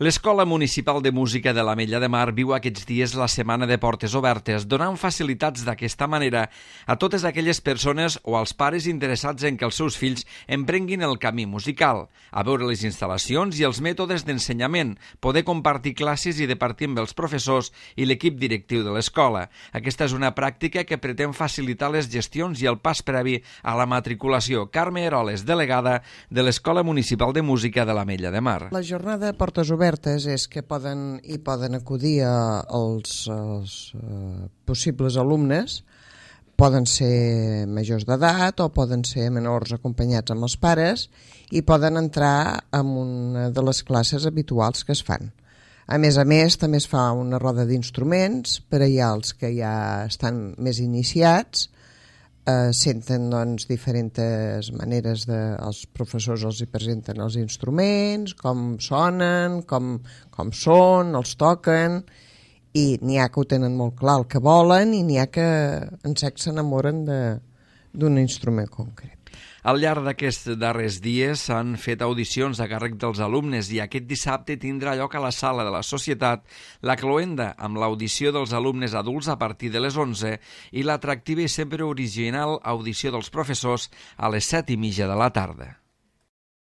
L'Escola Municipal de Música de l'Ametlla de Mar viu aquests dies la Setmana de Portes Obertes, donant facilitats d'aquesta manera a totes aquelles persones o als pares interessats en que els seus fills emprenguin el camí musical, a veure les instal·lacions i els mètodes d'ensenyament, poder compartir classes i departir amb els professors i l'equip directiu de l'escola. Aquesta és una pràctica que pretén facilitar les gestions i el pas previ a la matriculació. Carme Eroles, delegada de l'Escola Municipal de Música de l'Ametlla de Mar. La jornada de Portes Obertes és que poden acudir els possibles alumnes, poden ser majors d'edat o poden ser menors acompanyats amb els pares i poden entrar en una de les classes habituals que es fan. A més, també es fa una roda d'instruments per allà els que ja estan més iniciats, senten diferents maneres els professors els hi presenten els instruments, com sonen, com són, els toquen, i n'hi ha que ho tenen molt clar el que volen i n'hi ha que en sec s'enamoren d'un instrument concret. Al llarg d'aquests darrers dies s'han fet audicions a càrrec dels alumnes i aquest dissabte tindrà lloc a la Sala de la Societat la cloenda amb l'audició dels alumnes adults a partir de les 11 i l'atractiva i sempre original audició dels professors a les 7:30 de la tarda.